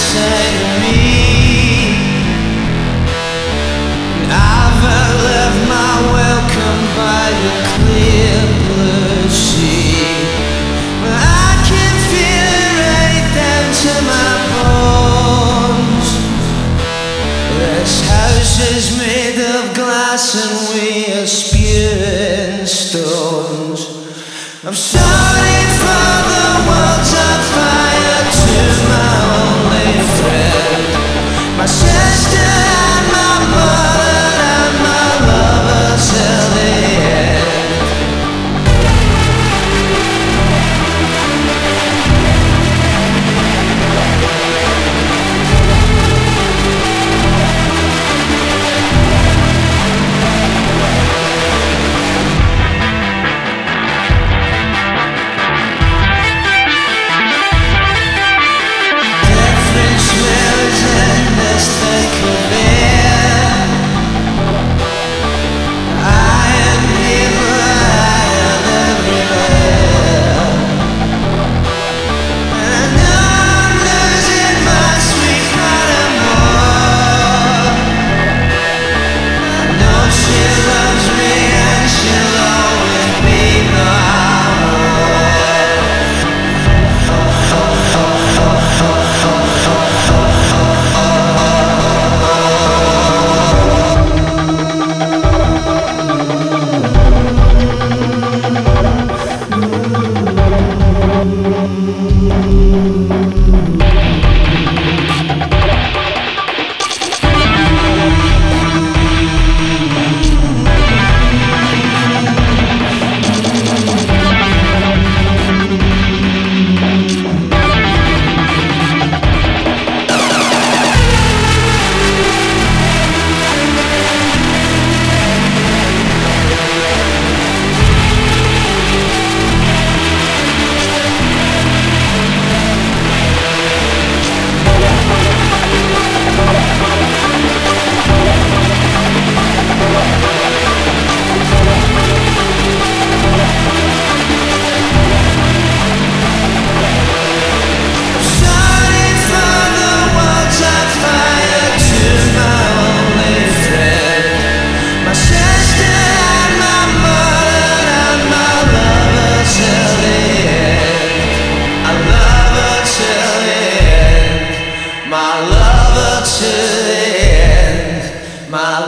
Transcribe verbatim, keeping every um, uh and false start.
inside of me. I've left my welcome by the clear blue sea. I can feel it right down to my bones. This house is made of glass and we are spewing stones. I'm sorry for the world's on fire to my only friend, my sister and my mother and my lover till the end. My lover to the end, my